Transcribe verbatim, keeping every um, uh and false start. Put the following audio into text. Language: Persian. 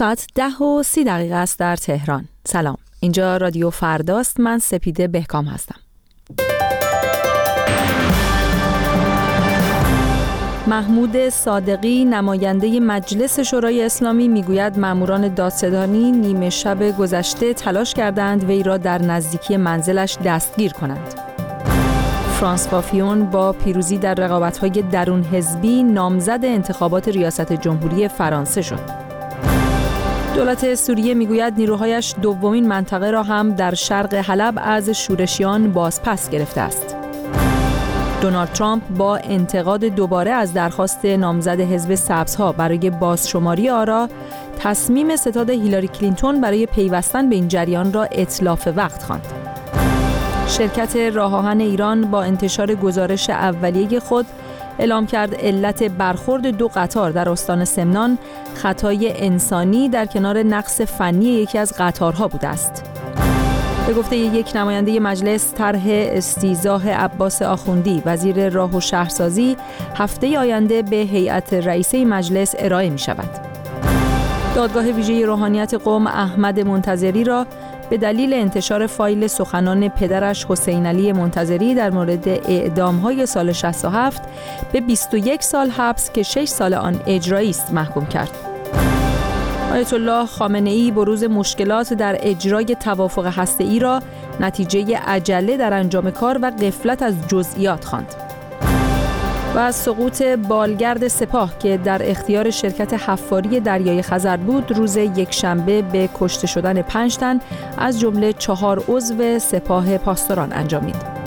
ساعت ده و سی دقیقه است در تهران. سلام، اینجا رادیو فرداست. من سپیده بهکام هستم. محمود صادقی نماینده مجلس شورای اسلامی میگوید ماموران دادستانی نیمه شب گذشته تلاش کردند وی را در نزدیکی منزلش دستگیر کنند. فرانس فیون با پیروزی در رقابت‌های درون حزبی نامزد انتخابات ریاست جمهوری فرانسه شد. دولت سوریه میگوید نیروهایش دومین منطقه را هم در شرق حلب از شورشیان بازپس گرفته است. دونالد ترامپ با انتقاد دوباره از درخواست نامزد حزب سبزها برای بازشماری آرا، تصمیم ستاد هیلاری کلینتون برای پیوستن به این جریان را اتلاف وقت خواند. شرکت راه آهن ایران با انتشار گزارش اولیه خود اعلام کرد علت برخورد دو قطار در استان سمنان خطای انسانی در کنار نقص فنی یکی از قطارها بوده است. به گفته یک نماینده مجلس، طرح استیضاح عباس آخوندی وزیر راه و شهرسازی هفته آینده به هیئت رئیسه مجلس ارائه می شود. دادگاه ویژه روحانیت قم احمد منتظری را به دلیل انتشار فایل سخنان پدرش حسین علی منتظری در مورد اعدام‌های سال شصت و هفت به بیست و یک سال حبس که شش سال آن اجرایی است محکوم کرد. آیت الله خامنه‌ای بروز مشکلات در اجرای توافق هسته‌ای را نتیجه عجله در انجام کار و غفلت از جزئیات خواند. و از سقوط بالگرد سپاه که در اختیار شرکت حفاری دریای خزر بود، روز یکشنبه به کشته شدن پنج تن از جمله چهار عضو سپاه پاسداران انجامید.